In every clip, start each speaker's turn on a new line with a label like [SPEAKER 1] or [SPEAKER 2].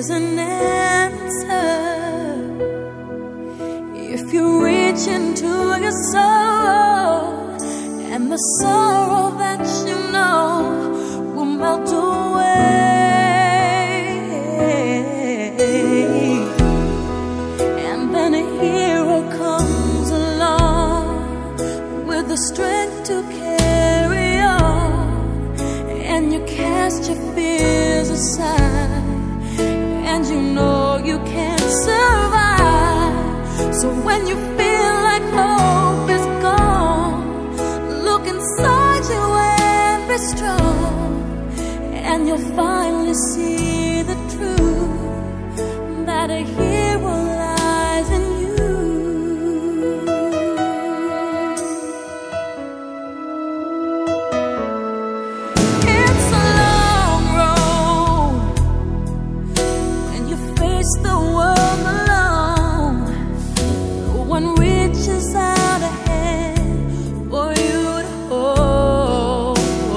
[SPEAKER 1] is an answer. If you reach into your soul, and the sorrow that you know will melt away, and then a hero comes along with the strength to carry on, and you cast your fears aside, and you know you can't survive. So when you feel like hope is gone, look inside you and be strong, and you'll finally see the truth, that a hero lies in you. It's a long road when you face the world alone. No one reaches out a hand for you to hold.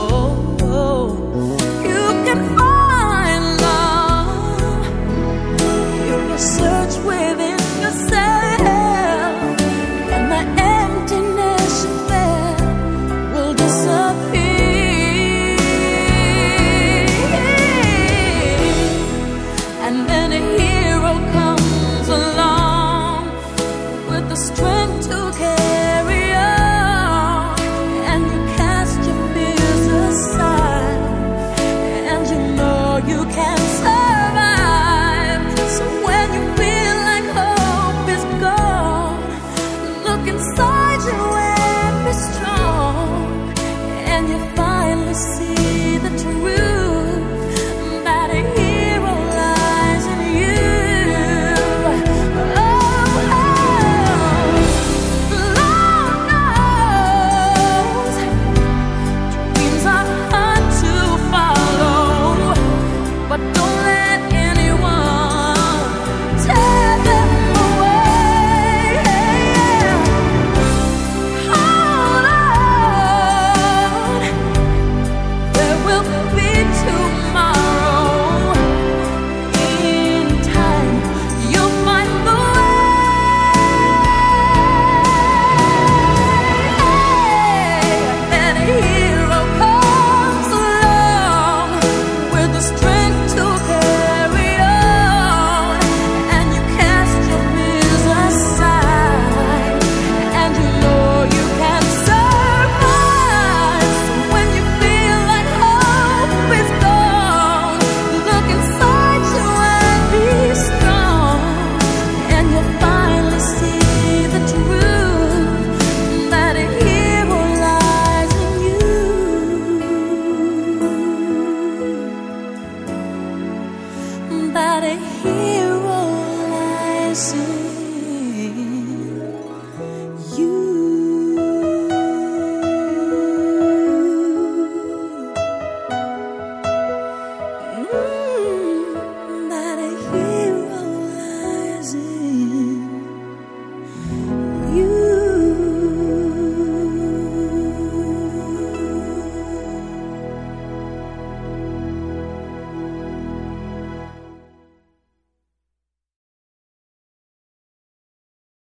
[SPEAKER 1] You can find love if you search within yourself, and the emptiness you felt will disappear. And then a hero comes along with the strength to carry on, and you cast your fears aside, and you know you can survive. So when you feel like hope is gone, look inside you and be strong, and you finally see the truth, that a hero lies in you. Lord knows dreams are hard to follow, but don't let anyone tear them away. Hold on, there will be tomorrow. In time, you'll find the way. Then a hero comes along with the strength to carry on, and you cast your fears aside, and you know you can survive. So when you feel like hope is gone, look inside you and be strong, and you'll finally see the truth, that a hero lies in you, that a hero lies in you.